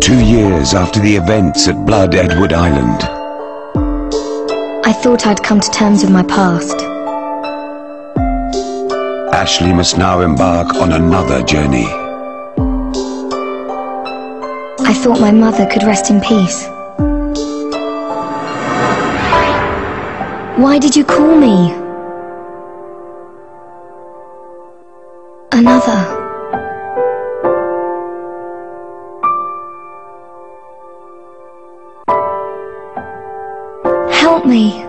2 years after the events at Blood Edward Island. I thought I'd come to terms with my past. Ashley must now embark on another journey. I thought my mother could rest in peace. Why did you call me? Another. Help me.